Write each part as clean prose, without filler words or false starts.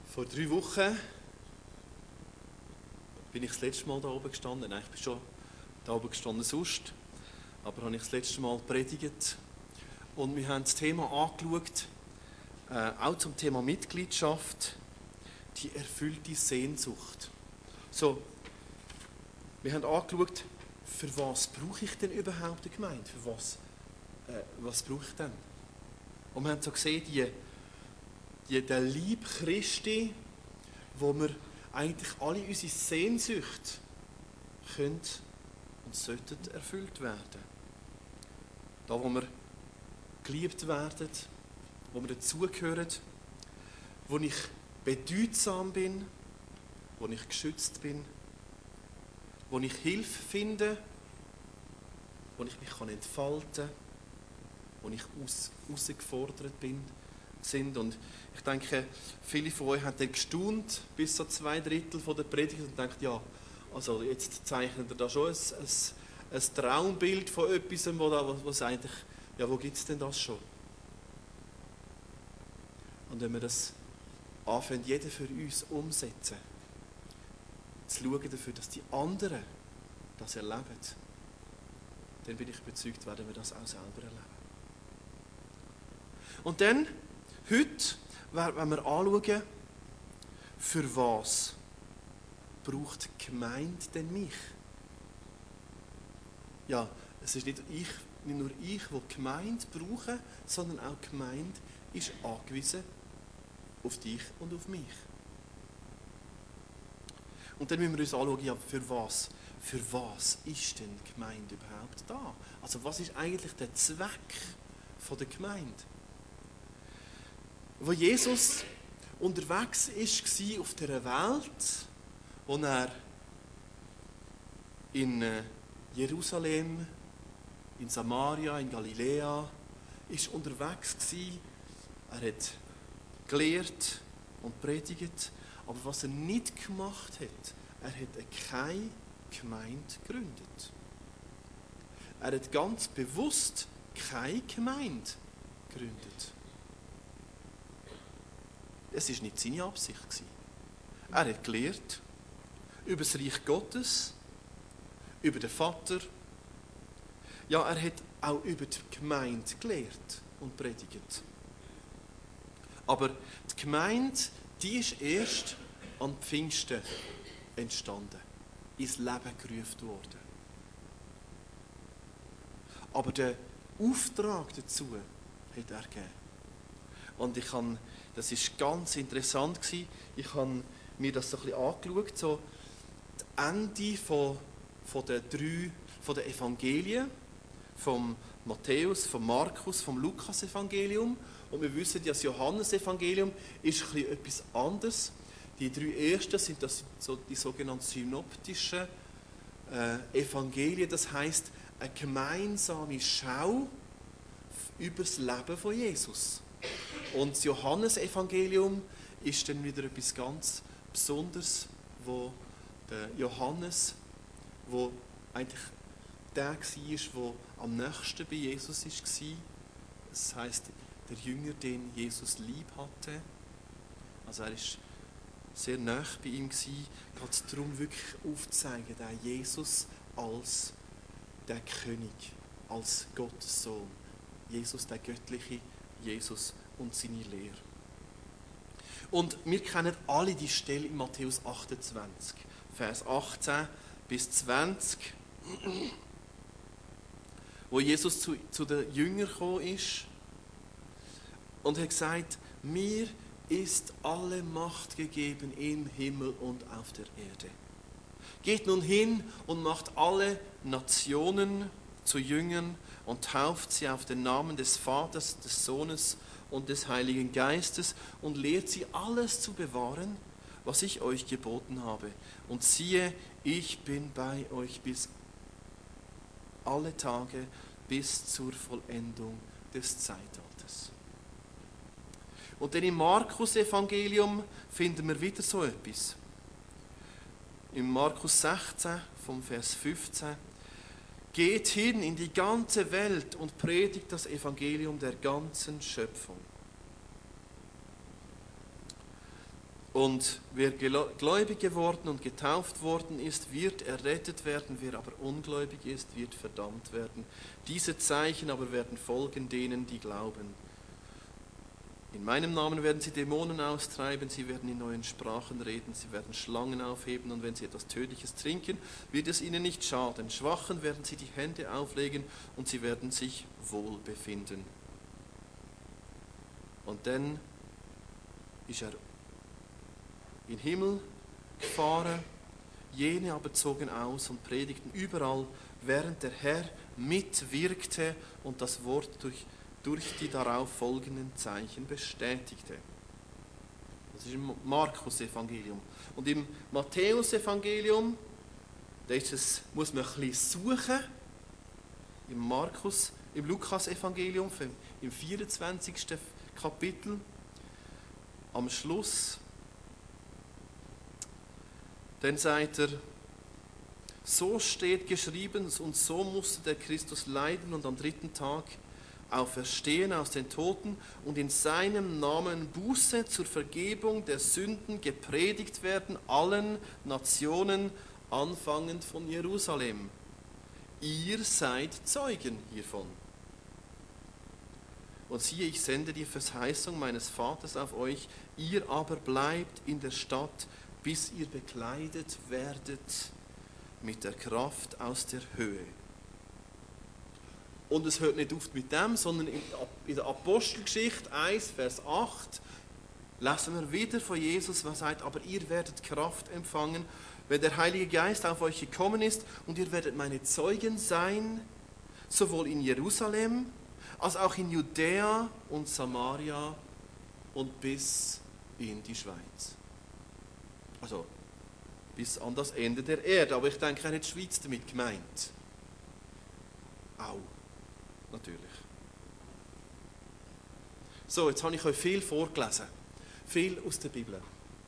Vor 3 Wochen bin ich das letzte Mal da oben gestanden. Nein, ich bin schon da oben gestanden sonst. Aber habe ich das letzte Mal predigt. Und wir haben das Thema angeschaut, auch zum Thema Mitgliedschaft, die erfüllte Sehnsucht. So, wir haben angeschaut, für was brauche ich denn überhaupt eine Gemeinde? Für was brauche ich denn? Und wir haben so gesehen, der Lieb Christi, wo wir eigentlich alle unsere Sehnsüchte können und sollten erfüllt werden. Da, wo wir geliebt werden, wo wir dazugehören, wo ich bedeutsam bin, wo ich geschützt bin, wo ich Hilfe finde, wo ich mich entfalten kann, wo ich herausgefordert sind. Und ich denke, viele von euch haben dann gestaunt, bis so 2/3 der Predigt und denkt, ja, also jetzt zeichnet er da schon ein Traumbild von etwas, was eigentlich, ja, wo gibt es denn das schon? Und wenn wir das anfangen, jeder für uns umsetzen, zu schauen dafür, dass die anderen das erleben, dann bin ich überzeugt, werden wir das auch selber erleben. Und dann, heute, wenn wir anschauen, für was braucht die Gemeinde denn mich? Ja, es ist nicht nur ich, der die Gemeinde brauche, sondern auch die Gemeinde ist angewiesen auf dich und auf mich. Und dann müssen wir uns anschauen, ja, für was ist denn die Gemeinde überhaupt da? Also was ist eigentlich der Zweck der Gemeinde? Wo Jesus unterwegs war auf dieser Welt, wo er in Jerusalem, in Samaria, in Galiläa, ist unterwegs war. Er hat gelehrt und predigt, aber was er nicht gemacht hat, er hat keine Gemeinde gegründet. Er hat ganz bewusst keine Gemeinde gegründet. Es war nicht seine Absicht. Er hat gelehrt über das Reich Gottes, über den Vater. Ja, er hat auch über die Gemeinde gelehrt und predigt. Aber die Gemeinde, die ist erst an Pfingsten entstanden, ins Leben gerufen worden. Aber den Auftrag dazu hat er gegeben. Und das war ganz interessant, ich habe mir das so ein bisschen angeschaut, so das Ende von den Evangelien, vom Matthäus, vom Markus, vom Lukas-Evangelium. Und wir wissen, das Johannes-Evangelium ist ein bisschen etwas anderes. Die 3 ersten sind so die sogenannten synoptischen Evangelien. Das heisst, eine gemeinsame Schau über das Leben von Jesus. Und das Johannes-Evangelium ist dann wieder etwas ganz Besonderes, wo der Johannes, wo eigentlich der war, der am nächsten bei Jesus war. Das heisst, der Jünger, den Jesus lieb hatte. Also er war sehr nah bei ihm, gerade darum wirklich aufzuzeigen, der Jesus als der König, als Gottes Sohn. Jesus, der göttliche Jesus und seine Lehre. Und wir kennen alle die Stelle in Matthäus 28, Vers 18 bis 20, wo Jesus zu den Jüngern gekommen ist und hat gesagt, mir ist alle Macht gegeben im Himmel und auf der Erde. Geht nun hin und macht alle Nationen zu Jüngern und tauft sie auf den Namen des Vaters, des Sohnes und des Heiligen Geistes und lehrt sie alles zu bewahren, was ich euch geboten habe. Und siehe, ich bin bei euch bis alle Tage bis zur Vollendung des Zeitalters. Und dann im Markus-Evangelium finden wir wieder so etwas. Im Markus 16, vom Vers 15, geht hin in die ganze Welt und predigt das Evangelium der ganzen Schöpfung. Und wer gläubig geworden und getauft worden ist, wird errettet werden. Wer aber ungläubig ist, wird verdammt werden. Diese Zeichen aber werden folgen denen, die glauben. In meinem Namen werden sie Dämonen austreiben, sie werden in neuen Sprachen reden, sie werden Schlangen aufheben und wenn sie etwas Tödliches trinken, wird es ihnen nicht schaden. Schwachen werden sie die Hände auflegen und sie werden sich wohl befinden. Und dann ist er in den Himmel gefahren, jene aber zogen aus und predigten überall, während der Herr mitwirkte und das Wort durch die darauf folgenden Zeichen bestätigte. Das ist im Markus-Evangelium. Und im Matthäus-Evangelium, da muss man ein bisschen suchen. Im Lukas-Evangelium, im 24. Kapitel, am Schluss, dann sagt er, so steht geschrieben und so musste der Christus leiden und am 3. Tag auferstehen aus den Toten und in seinem Namen Buße zur Vergebung der Sünden gepredigt werden allen Nationen, anfangend von Jerusalem. Ihr seid Zeugen hiervon. Und siehe, ich sende die Verheißung meines Vaters auf euch, ihr aber bleibt in der Stadt, bis ihr bekleidet werdet mit der Kraft aus der Höhe. Und es hört nicht auf mit dem, sondern in der Apostelgeschichte 1, Vers 8 lesen wir wieder von Jesus, der sagt, aber ihr werdet Kraft empfangen, wenn der Heilige Geist auf euch gekommen ist und ihr werdet meine Zeugen sein, sowohl in Jerusalem als auch in Judäa und Samaria und bis in die Schweiz. Also bis an das Ende der Erde. Aber ich denke, er hat die Schweiz damit gemeint. Auch, natürlich. So, jetzt habe ich euch viel vorgelesen. Viel aus der Bibel.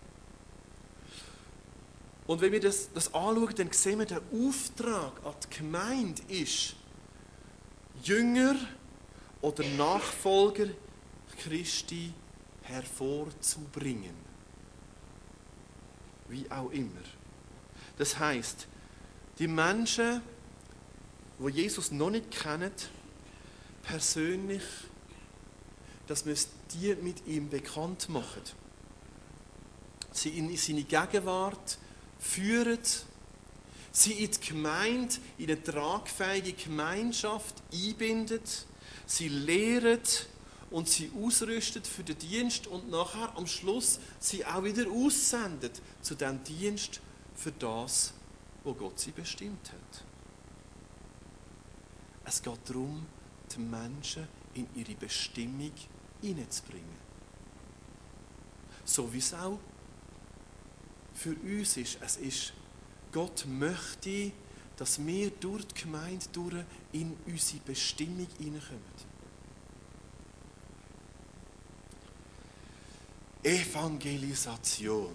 Und wenn wir das anschauen, dann sehen wir, der Auftrag an die Gemeinde ist, Jünger oder Nachfolger Christi hervorzubringen. Wie auch immer. Das heisst, die Menschen, die Jesus noch nicht kennen, persönlich, dass wir die mit ihm bekannt machen. Sie in seine Gegenwart führen, sie in die Gemeinde, in eine tragfähige Gemeinschaft einbindet, sie lehren und sie ausrüstet für den Dienst und nachher am Schluss sie auch wieder aussendet zu dem Dienst für das, wo Gott sie bestimmt hat. Es geht darum, die Menschen in ihre Bestimmung hineinzubringen. So wie es auch für uns ist. Es ist, Gott möchte, dass wir durch die Gemeinde durch in unsere Bestimmung hineinkommen. Evangelisation.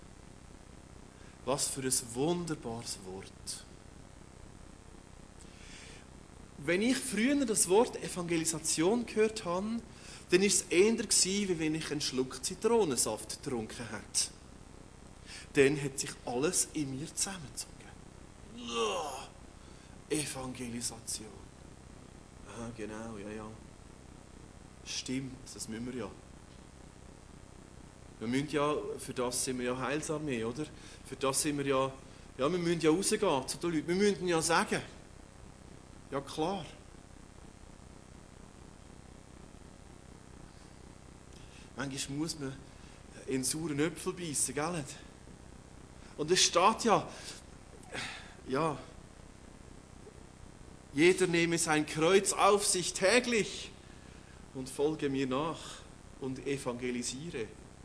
Was für ein wunderbares Wort. Wenn ich früher das Wort Evangelisation gehört habe, dann war es eher, wie wenn ich einen Schluck Zitronensaft getrunken hätte. Dann hat sich alles in mir zusammengezogen. Evangelisation. Ah, genau, ja. Stimmt, das müssen wir ja. Wir müssen ja, für das sind wir ja Heilsarmee, oder? Für das sind wir ja, wir müssen ja rausgehen zu den Leuten. Wir müssen ja sagen. Ja, klar. Manchmal muss man in sauren Äpfel beißen, gell? Und es steht ja, jeder nehme sein Kreuz auf sich täglich und folge mir nach und evangelisiere.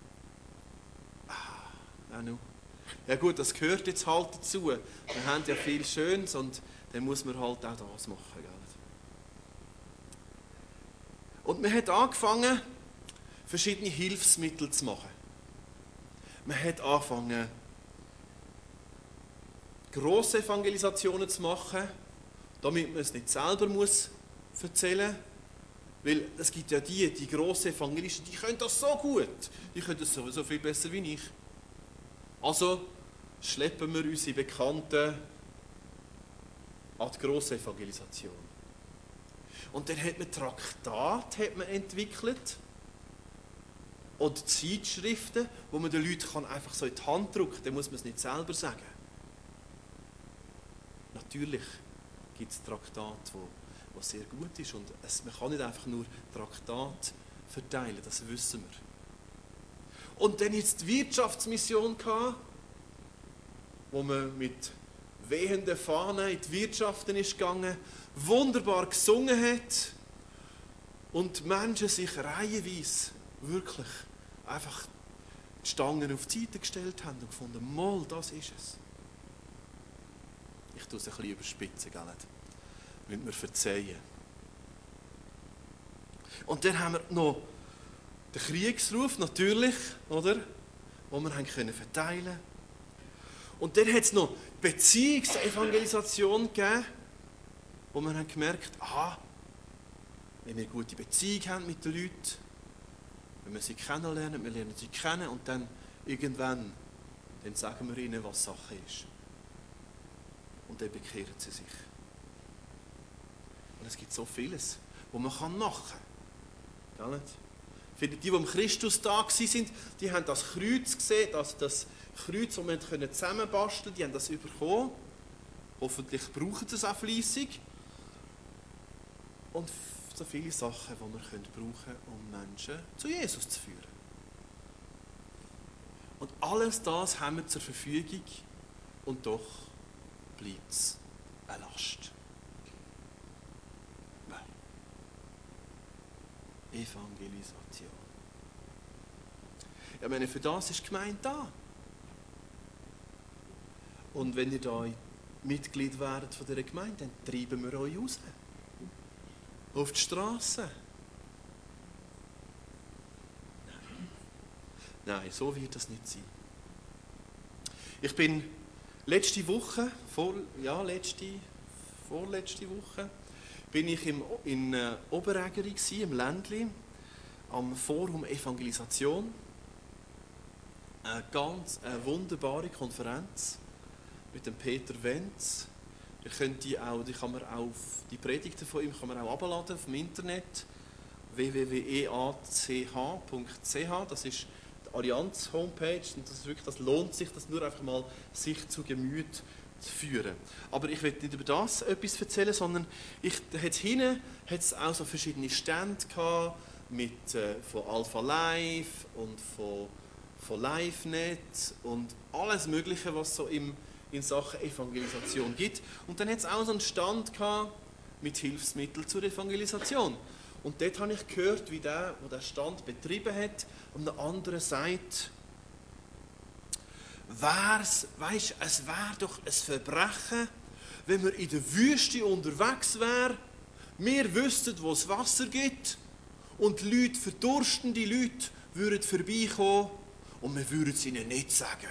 Ja gut, das gehört jetzt halt dazu. Wir haben ja viel Schönes und dann muss man halt auch das machen. Gell? Und man hat angefangen, verschiedene Hilfsmittel zu machen. Man hat angefangen, grosse Evangelisationen zu machen, damit man es nicht selber muss erzählen muss. Weil es gibt ja die grossen Evangelisten, die können das so gut. Die können das sowieso viel besser wie ich. Also schleppen wir unsere Bekannten an die grosse Evangelisation. Und dann hat man Traktate entwickelt und Zeitschriften, wo man den Leuten einfach so in die Hand drücken kann. Dann muss man es nicht selber sagen. Natürlich gibt es Traktate, wo sehr gut ist. Und man kann nicht einfach nur Traktate verteilen, das wissen wir. Und dann jetzt die Wirtschaftsmission gehabt, wo man mit wehenden Fahnen in die Wirtschaften ist gegangen, wunderbar gesungen hat und die Menschen sich reihenweise wirklich einfach die Stangen auf die Seite gestellt haben und gefunden, mal, das ist es. Ich tue es ein bisschen überspitzen, gell? Müsst mir verzeihen. Und dann haben wir noch den Kriegsruf, natürlich, oder? Den wir haben verteilen können. Und dann hat es noch Beziehungsevangelisation gegeben, wo wir haben gemerkt, aha, wenn wir eine gute Beziehung haben mit den Leuten, wenn wir sie kennenlernen, wir lernen sie kennen und dann irgendwann, dann sagen wir ihnen, was Sache ist. Und dann bekehren sie sich. Und es gibt so vieles, was man machen kann. Für die am Christustag waren, die haben das Kreuz gesehen, das Kreuz, das wir zusammenbasteln können, die haben das bekommen. Hoffentlich brauchen sie es auch fleissig. Und so viele Sachen, die wir brauchen können, um Menschen zu Jesus zu führen. Und alles das haben wir zur Verfügung und doch bleibt es eine Last. Nein. Evangelisation. Ich meine, für das ist die Gemeinde da. Und wenn ihr da Mitglied werdet von dieser Gemeinde, dann treiben wir euch raus. Auf die Straße. Nein, so wird das nicht sein. Ich bin letzte Woche, vorletzte Woche, bin ich in Oberägeri gsi, im Ländli, am Forum Evangelisation. Eine ganz wunderbare Konferenz mit dem Peter Wenz. Die kann man auch die Predigten von ihm kann man auch abladen auf dem Internet www.each.ch. Das ist die Allianz Homepage und das lohnt sich, das nur einfach mal sich zu Gemüte zu führen. Aber ich will nicht über das etwas erzählen, sondern hinten hat es auch so verschiedene Stände gehabt, von Alpha Live und von LiveNet und alles Mögliche, was so in Sachen Evangelisation gibt. Und dann hat es auch so einen Stand gehabt mit Hilfsmitteln zur Evangelisation. Und dort habe ich gehört, wie der Stand betrieben hat, und der andere sagt, es wäre doch ein Verbrechen, wenn wir in der Wüste unterwegs wären, wir wüssten, wo es Wasser gibt, und Leute, verdurstende Leute, würden vorbeikommen und wir würden es ihnen nicht sagen.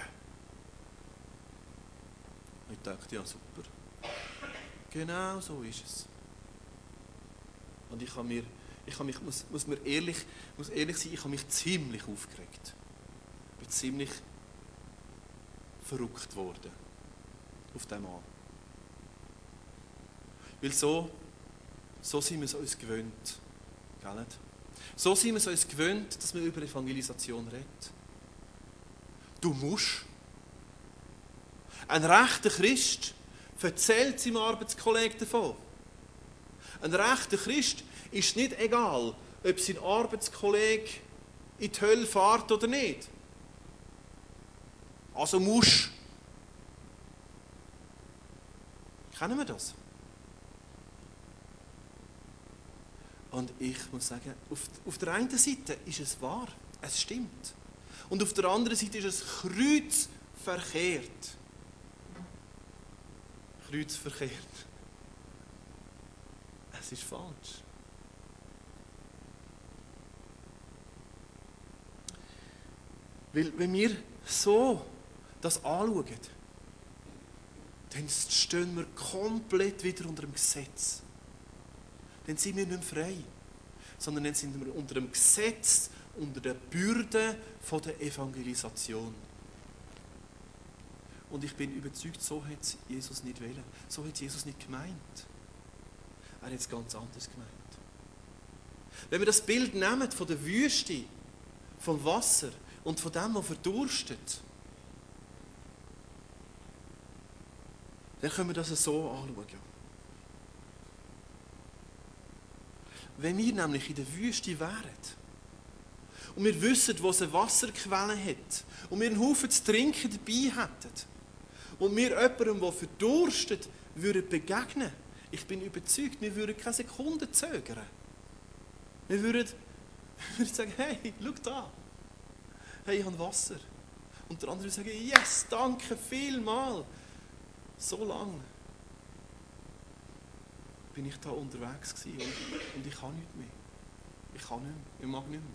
Ich dachte, ja super. Genau so ist es. Und muss ehrlich sein, ich habe mich ziemlich aufgeregt. Ich bin ziemlich verrückt worden auf diesen Mann. Weil so sind wir es uns gewöhnt. Gell? So sind wir es uns gewöhnt, dass man über Evangelisation redet. Du musst. Ein rechter Christ erzählt seinem Arbeitskollegen davon. Ein rechter Christ ist nicht egal, ob sein Arbeitskollege in die Hölle fährt oder nicht. Also musst. Kennen wir das? Und ich muss sagen, auf der einen Seite ist es wahr, es stimmt. Und auf der anderen Seite ist es kreuzverkehrt. Kreuzverkehrt. Es ist falsch. Weil wenn wir so das anschauen, dann stehen wir komplett wieder unter dem Gesetz. Dann sind wir nicht mehr frei, sondern dann sind wir unter dem Gesetz, unter der Bürde von der Evangelisation. Und ich bin überzeugt, so hat es Jesus nicht wollen. So hat es Jesus nicht gemeint. Er hat es ganz anders gemeint. Wenn wir das Bild nehmen von der Wüste, vom Wasser und von dem, was verdurstet, dann können wir das so anschauen. Wenn wir nämlich in der Wüste wären und wir wissen, wo es eine Wasserquelle hat und wir einen Haufen zu trinken dabei hätten und wir jemandem, der verdurstet, würden begegnen, ich bin überzeugt, wir würden keine Sekunde zögern. Wir würden sagen, hey, schau da. Hey, ich habe Wasser. Und der andere würde sagen, yes, danke vielmals. So lange bin ich da unterwegs gewesen und ich kann nicht mehr. Ich kann nicht mehr. Ich mag nicht mehr.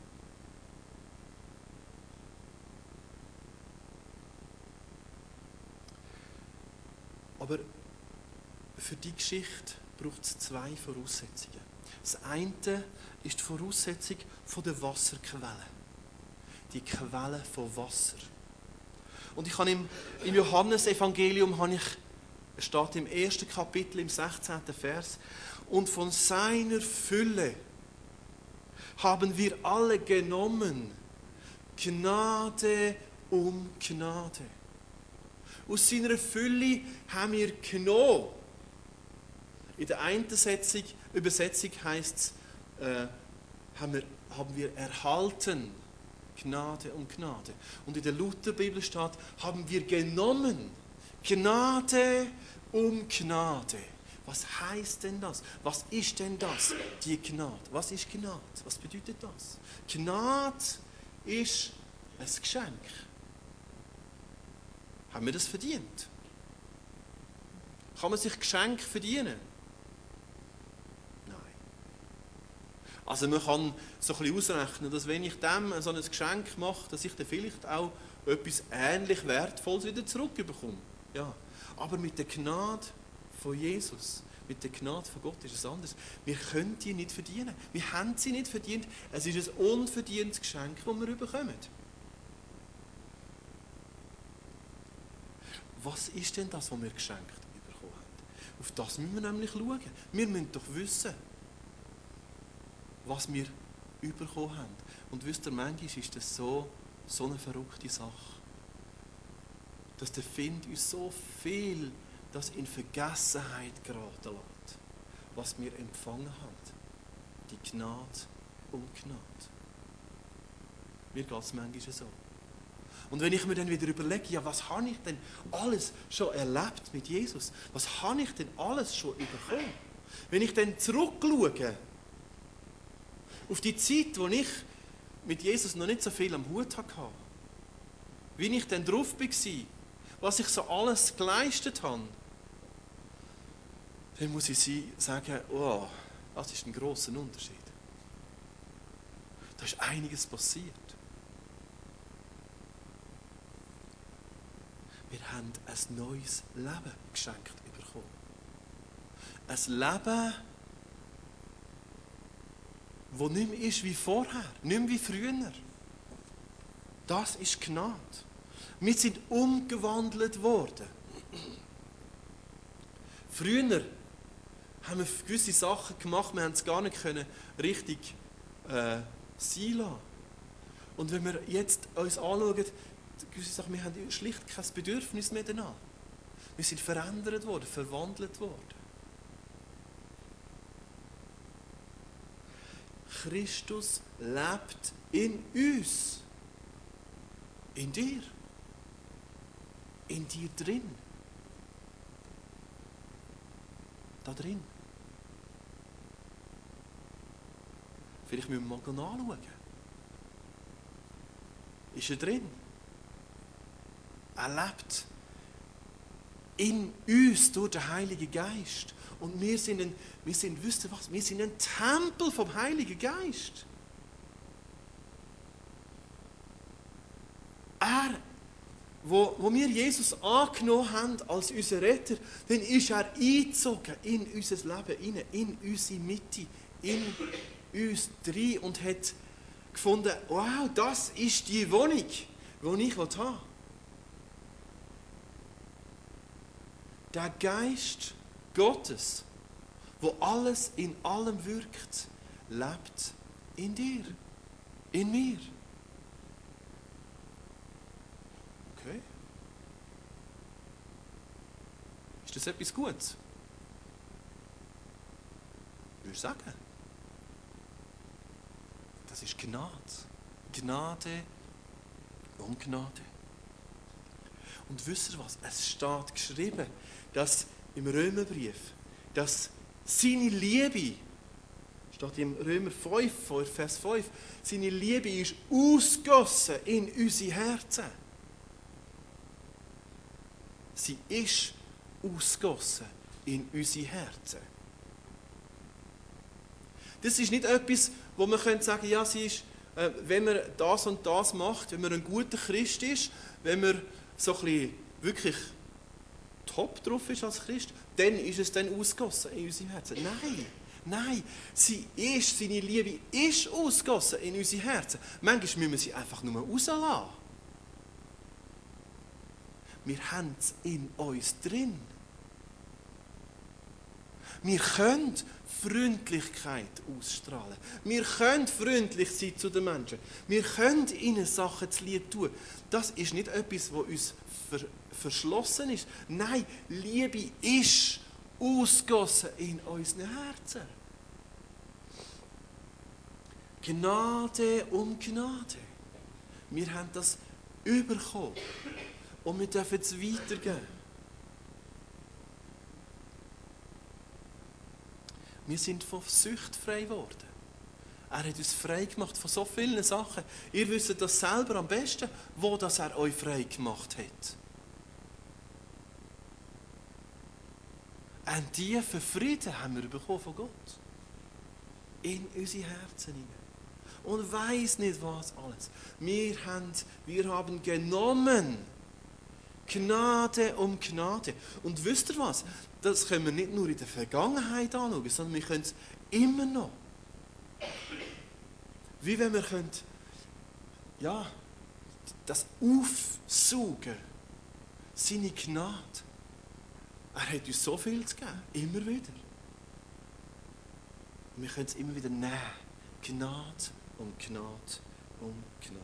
Aber für die Geschichte braucht es zwei Voraussetzungen. Das eine ist die Voraussetzung von der Wasserquelle. Die Quelle von Wasser. Und ich habe im Johannesevangelium, es steht im 1. Kapitel, im 16. Vers, und von seiner Fülle haben wir alle genommen, Gnade um Gnade. Aus seiner Fülle haben wir genommen. In der einen Übersetzung heisst es, haben wir erhalten, Gnade um Gnade. Und in der Lutherbibel steht, haben wir genommen, Gnade um Gnade. Was heißt denn das? Was ist denn das, die Gnade? Was ist Gnade? Was bedeutet das? Gnade ist ein Geschenk. Haben wir das verdient? Kann man sich Geschenk verdienen? Nein. Also man kann so ein bisschen ausrechnen, dass wenn ich dem so ein Geschenk mache, dass ich dann vielleicht auch etwas ähnlich Wertvolles wieder zurückbekomme. Ja. Aber mit der Gnade von Jesus, mit der Gnade von Gott ist es anders. Wir können die nicht verdienen. Wir haben sie nicht verdient. Es ist ein unverdientes Geschenk, das wir bekommen. Was ist denn das, was wir geschenkt bekommen haben? Auf das müssen wir nämlich schauen. Wir müssen doch wissen, was wir bekommen haben. Und wisst ihr, manchmal ist das so eine verrückte Sache. Dass der Find uns so viel das in Vergessenheit geraten lässt, was wir empfangen haben. Die Gnade um Gnade. Mir geht es manchmal so. Und wenn ich mir dann wieder überlege, ja, was habe ich denn alles schon erlebt mit Jesus? Was habe ich denn alles schon bekommen? Wenn ich dann zurückschaue auf die Zeit, wo ich mit Jesus noch nicht so viel am Hut hatte, wie ich dann drauf war, was ich so alles geleistet habe, dann muss ich sagen, oh, das ist ein grosser Unterschied. Da ist einiges passiert. Wir haben ein neues Leben geschenkt bekommen. Ein Leben, das nicht mehr ist wie vorher, nicht mehr wie früher. Das ist Gnade. Wir sind umgewandelt worden. Früher haben wir gewisse Sachen gemacht, wir haben es gar nicht richtig sein lassen. Und wenn wir jetzt uns anschauen, gewisse Sachen, wir haben schlicht kein Bedürfnis mehr danach. Wir sind verändert worden, verwandelt worden. Christus lebt in uns. In dir. In dir drin. Da drin. Vielleicht müssen wir mal nachschauen. Ist er drin? Er lebt in uns durch den Heiligen Geist. Und wisst ihr was? Wir sind ein Tempel vom Heiligen Geist. Wo wir Jesus angenommen haben als unseren Retter, dann ist er eingezogen in unser Leben, in unsere Mitte, in uns drin und hat gefunden, wow, das ist die Wohnung, die ich haben will. Der Geist Gottes, wo alles in allem wirkt, lebt in dir, in mir. Okay. Ist das etwas Gutes? Ich würde sagen, das ist Gnade. Gnade um Gnade. Und wisst ihr was? Es steht geschrieben, dass im Römerbrief, dass seine Liebe, steht im Römer 5, Vers 5, seine Liebe ist ausgossen in unsere Herzen. Sie ist ausgossen in unsere Herzen. Das ist nicht etwas, wo man sagen könnte, ja, sie ist, wenn man das und das macht, wenn man ein guter Christ ist, wenn man so ein bisschen wirklich top drauf ist als Christ, dann ist es dann ausgossen in unserem Herzen. Nein, seine Liebe ist ausgossen in unsere Herzen. Manchmal müssen wir sie einfach nur rauslassen. Wir haben es in uns drin. Wir können Freundlichkeit ausstrahlen. Wir können freundlich sein zu den Menschen. Wir können ihnen Sachen zu lieb tun. Das ist nicht etwas, was uns verschlossen ist. Nein, Liebe ist ausgossen in unseren Herzen. Gnade um Gnade. Wir haben das bekommen. Und wir dürfen es weitergeben. Wir sind von Sucht frei geworden. Er hat uns frei gemacht von so vielen Sachen. Ihr wisst das selber am besten, wo das er euch frei gemacht hat. Einen tiefen Frieden haben wir bekommen von Gott. In unsere Herzen hinein. Und weiss nicht was alles. Wir haben genommen. Gnade um Gnade. Und wisst ihr was? Das können wir nicht nur in der Vergangenheit anschauen, sondern wir können es immer noch. Wie wenn wir das aufsaugen, seine Gnade. Er hat uns so viel zu geben, immer wieder. Und wir können es immer wieder nehmen. Gnade um Gnade um Gnade.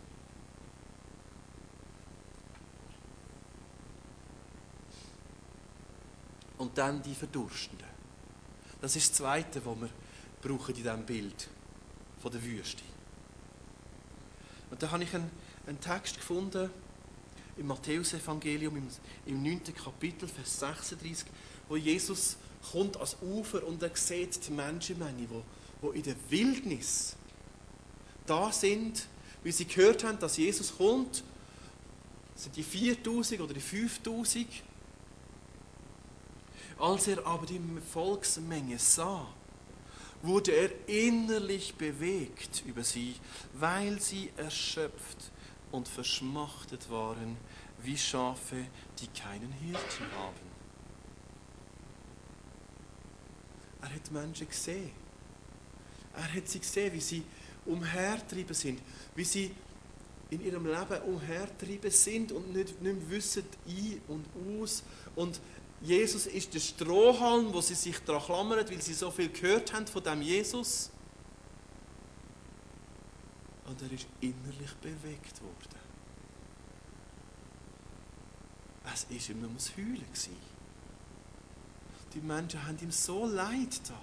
Und dann die Verdurstenden. Das ist das Zweite, was wir brauchen in diesem Bild von der Wüste. Und da habe ich einen Text gefunden im Matthäus-Evangelium, im 9. Kapitel, Vers 36, wo Jesus kommt ans Ufer und er sieht die Menschenmenge, die in der Wildnis da sind, weil sie gehört haben, dass Jesus kommt. Das sind die 4'000 oder die 5'000. Als er aber die Volksmenge sah, wurde er innerlich bewegt über sie, weil sie erschöpft und verschmachtet waren, wie Schafe, die keinen Hirten haben. Er hat Menschen gesehen. Er hat sie gesehen, wie sie umhergetrieben sind, wie sie in ihrem Leben umhergetrieben sind und nicht mehr wissen, ein und aus. Und Jesus ist der Strohhalm, wo sie sich daran klammern, weil sie so viel gehört haben von dem Jesus. Und er ist innerlich bewegt worden. Es war ihm nur das Heulen. Die Menschen haben ihm so leid getan.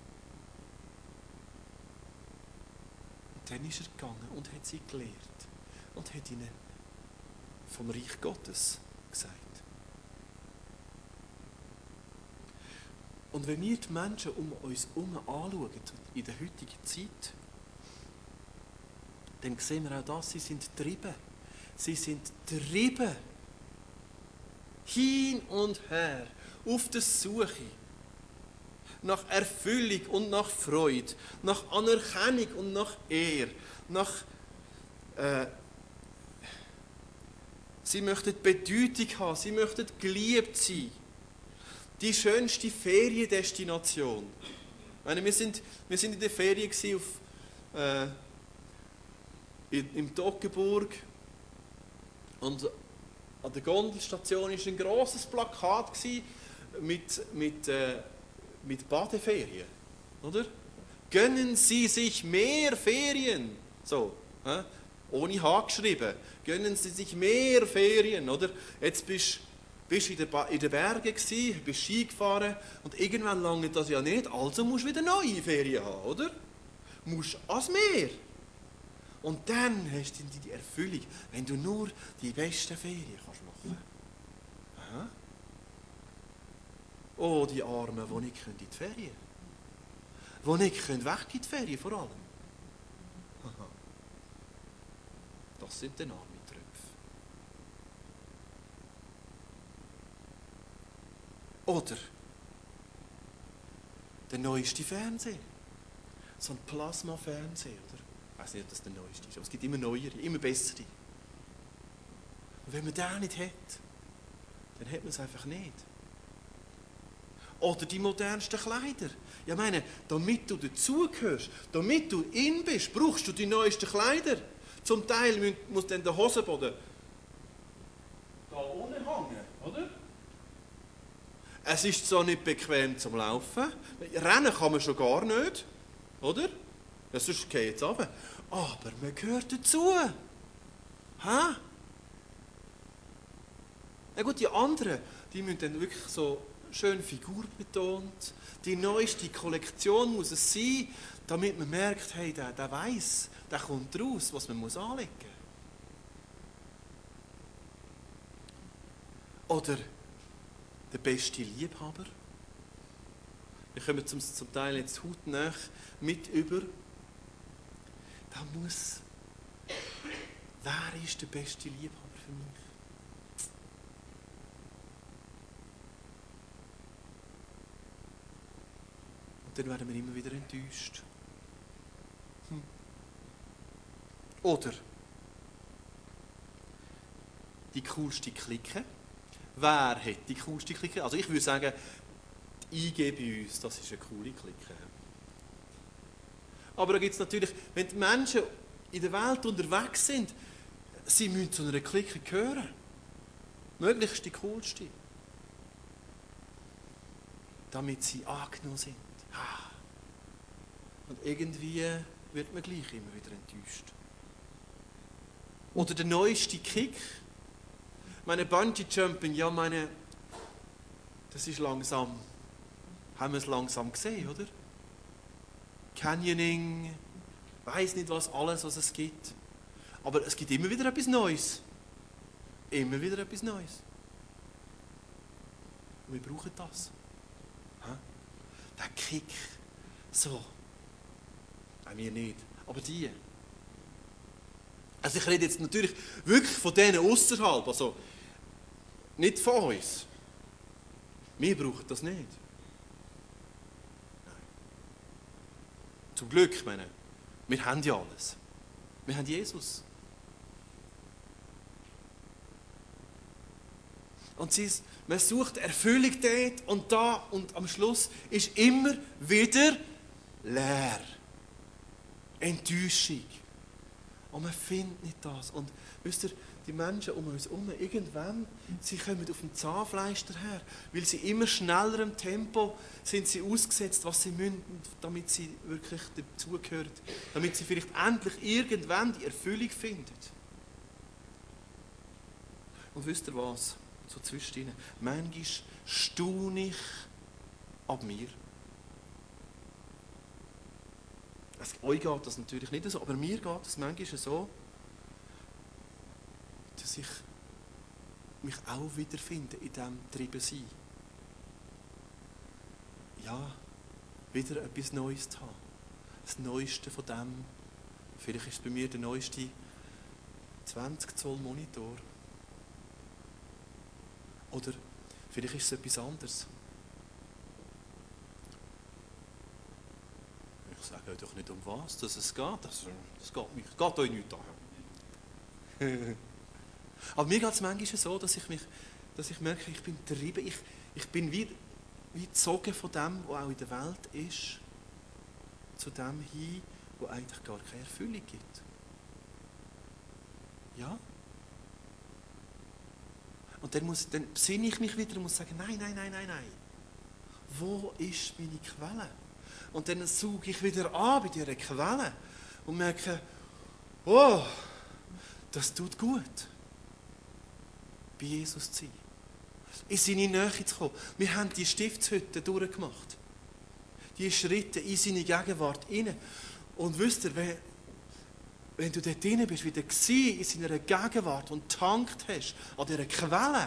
Und dann ist er gegangen und hat sie gelehrt. Und hat ihnen vom Reich Gottes gesagt. Und wenn wir die Menschen um uns herum anschauen, in der heutigen Zeit, dann sehen wir auch das, sie sind getrieben. Sie sind getrieben. Hin und her, auf der Suche nach Erfüllung und nach Freude, nach Anerkennung und nach Ehre, sie möchten Bedeutung haben, sie möchten geliebt sein. Die schönste Feriendestination. Wir sind in der Ferien im Toggenburg und An der Gondelstation war ein grosses Plakat mit Badeferien. Oder? Gönnen Sie sich mehr Ferien. So, ohne H geschrieben. Gönnen Sie sich mehr Ferien. Oder? Jetzt bist du in den Bergen gewesen, bist Ski gefahren und irgendwann lange das ja nicht, also musst du wieder neue Ferien haben, oder? Musst ans Meer. Und dann hast du die Erfüllung, wenn du nur die besten Ferien kannst machen. Aha. Oh, die Armen, die nicht in die Ferien können. Die nicht weg in die Ferien vor allem. Aha. Das sind dann arme Tröpfe. Oder der neueste Fernseher. So ein Plasma-Fernseher, oder? Ich weiß nicht, ob das der neueste ist, aber es gibt immer neuere, immer bessere. Und wenn man den nicht hat, dann hat man es einfach nicht. Oder die modernsten Kleider. Ich meine, damit du dazugehörst, damit du in bist, brauchst du die neuesten Kleider. Zum Teil muss dann der Hosenboden da unten hängen, oder? Es ist zwar nicht bequem zum Laufen, rennen kann man schon gar nicht, oder? Ja, sonst geht es runter. Aber man gehört dazu. Ha? Ja gut, die anderen, die müssen dann wirklich so schön figurbetont. Die neueste Kollektion muss es sein, damit man merkt, hey, der weiss, der kommt raus, was man muss anlegen muss. Oder der beste Liebhaber. Wir kommen zum Teil jetzt hautnah mit über. Da muss. Wer ist der beste Liebhaber für mich? Und dann werden wir immer wieder enttäuscht. Oder die coolste Clique. Wer hat die coolste Clique? Also ich würde sagen, die IG bei uns, das ist eine coole Clique. Aber da gibt es natürlich, wenn die Menschen in der Welt unterwegs sind, sie müssen zu einer Clique gehören. Möglichst die coolste. Damit sie angenommen sind. Und irgendwie wird man gleich immer wieder enttäuscht. Oder der neueste Kick. Meine Bungee-Jumping, ja das ist langsam, haben wir es langsam gesehen, oder? Canyoning, weiss nicht was es gibt. Aber es gibt immer wieder etwas Neues. Immer wieder etwas Neues. Und wir brauchen das. Der Kick. So. Auch wir nicht. Aber die. Also ich rede jetzt natürlich wirklich von denen außerhalb. Also nicht von uns. Wir brauchen das nicht. Nein. Zum Glück, meine, wir haben ja alles. Wir haben Jesus. Und man sucht Erfüllung dort und da und am Schluss ist immer wieder leer. Enttäuschung. Und man findet nicht das. Und wisst ihr, die Menschen um uns herum, irgendwann, sie kommen auf dem Zahnfleisch daher, weil sie immer schneller im Tempo sind sie ausgesetzt, was sie müssen, damit sie wirklich dazugehören, damit sie vielleicht endlich irgendwann die Erfüllung finden. Und wisst ihr was? So zwischendrin. Manchmal staune ich ab mir. Euch geht das natürlich nicht so, aber mir geht es manchmal so, dass ich mich auch wiederfinde in diesem Treibensein. Ja, wieder etwas Neues zu haben. Das Neueste von dem. Vielleicht ist es bei mir der neueste 20 Zoll Monitor. Oder vielleicht ist es etwas anderes. Ich sage euch doch nicht, um was dass es geht. Das geht euch nicht an. Aber mir geht es manchmal so, dass ich merke, ich bin getrieben. Ich bin wie gezogen von dem, was auch in der Welt ist, zu dem hin, wo eigentlich gar keine Erfüllung gibt. Ja? Und dann besinne ich mich wieder und muss sagen, nein. Wo ist meine Quelle? Und dann suche ich wieder an bei dieser Quelle und merke, oh, das tut gut, bei Jesus zu sein. In seine Nähe zu kommen. Wir haben die Stiftshütte durchgemacht. Die Schritte in seine Gegenwart hinein. Und wisst ihr, wenn du dort drin bist, wieder in seiner Gegenwart und getankt hast an dieser Quelle,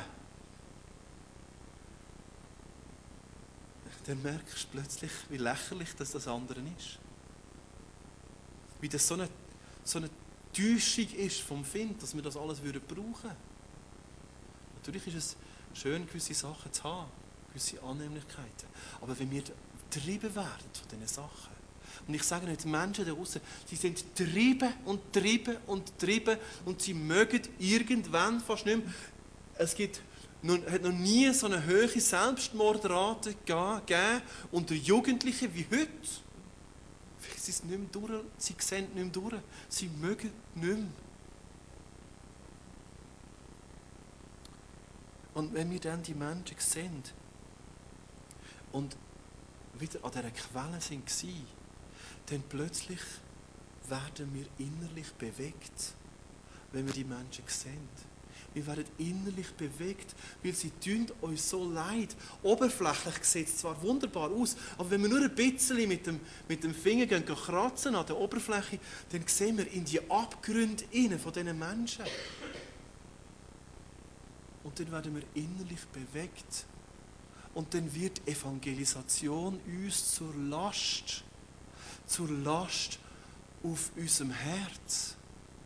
dann merkst du plötzlich, wie lächerlich das andere ist. Wie das so eine Täuschung ist vom Find, dass wir das alles brauchen würden. Natürlich ist es schön, gewisse Sachen zu haben, gewisse Annehmlichkeiten. Aber wenn wir getrieben werden von diesen Sachen, und ich sage nicht, die Menschen da draußen, sie sind getrieben und sie mögen irgendwann fast nicht mehr. Es hat noch nie so eine hohe Selbstmordrate gegeben unter Jugendlichen wie heute. Sie sind nicht mehr durch, sie sehen nicht mehr durch, sie mögen nicht mehr. Und wenn wir dann die Menschen sehen und wieder an dieser Quelle waren, dann plötzlich werden wir innerlich bewegt, wenn wir die Menschen sehen. Wir werden innerlich bewegt, weil sie uns so leid. Oberflächlich sieht es zwar wunderbar aus, aber wenn wir nur ein bisschen mit dem Finger kratzen an der Oberfläche, dann sehen wir in die Abgründe von diesen Menschen. Und dann werden wir innerlich bewegt. Und dann wird Evangelisation uns zur Last auf unserem Herz.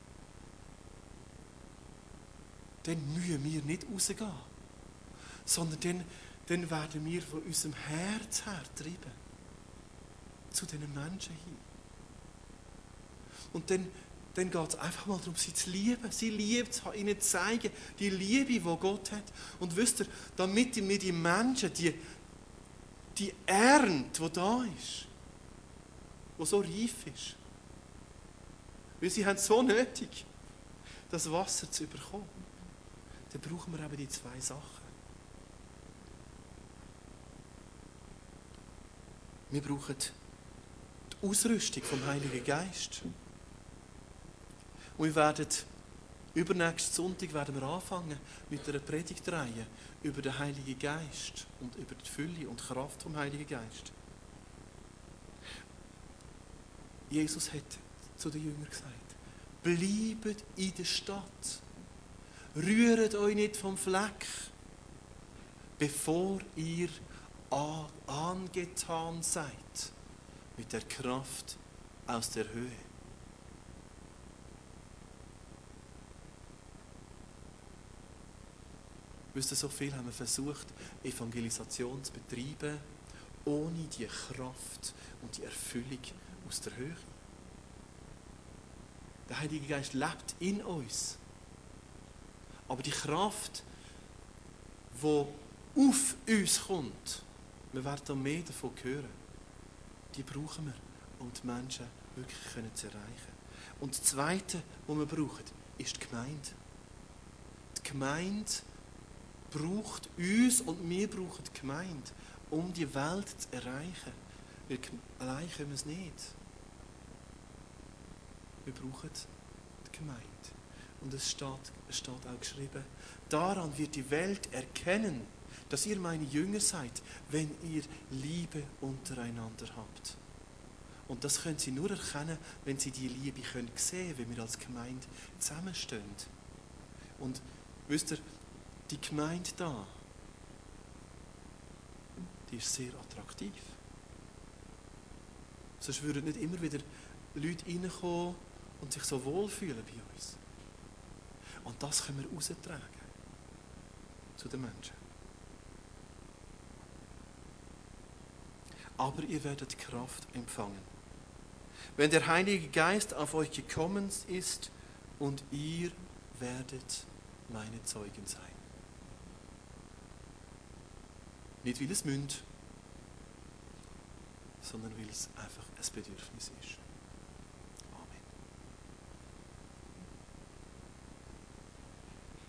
Dann müssen wir nicht rausgehen, sondern dann werden wir von unserem Herz her treiben. Zu diesen Menschen hin. Und dann geht es einfach mal darum, sie zu lieben. Sie lieben zu haben, ihnen zu zeigen, die Liebe, die Gott hat. Und wisst ihr, damit wir die Menschen, die Ernte, die da ist, die so reif ist, weil sie haben so nötig, das Wasser zu bekommen, dann brauchen wir eben die zwei Sachen. Wir brauchen die Ausrüstung vom Heiligen Geist. Und wir werden übernächsten Sonntag anfangen mit einer Predigtreihe über den Heiligen Geist und über die Fülle und Kraft vom Heiligen Geist. Jesus hat zu den Jüngern gesagt, bleibt in der Stadt. Rühret euch nicht vom Fleck, bevor ihr angetan seid mit der Kraft aus der Höhe. Wisst ihr, so viel haben wir versucht, Evangelisation zu betreiben, ohne die Kraft und die Erfüllung aus der Höhe. Der Heilige Geist lebt in uns. Aber die Kraft, die auf uns kommt, wir werden da mehr davon hören, die brauchen wir, um die Menschen wirklich zu erreichen. Und das Zweite, was wir brauchen, ist die Gemeinde. Die Gemeinde braucht uns und wir brauchen die Gemeinde, um die Welt zu erreichen. Weil allein können wir es nicht. Wir brauchen die Gemeinde. Und es steht auch geschrieben, daran wird die Welt erkennen, dass ihr meine Jünger seid, wenn ihr Liebe untereinander habt. Und das können sie nur erkennen, wenn sie die Liebe sehen können, wenn wir als Gemeinde zusammenstehen. Und wisst ihr, die Gemeinde da, die ist sehr attraktiv. Sonst würden nicht immer wieder Leute reinkommen und sich so wohlfühlen bei uns. Und das können wir raustragen zu den Menschen. Aber ihr werdet Kraft empfangen, wenn der Heilige Geist auf euch gekommen ist und ihr werdet meine Zeugen sein. Nicht weil es münd, sondern weil es einfach ein Bedürfnis ist.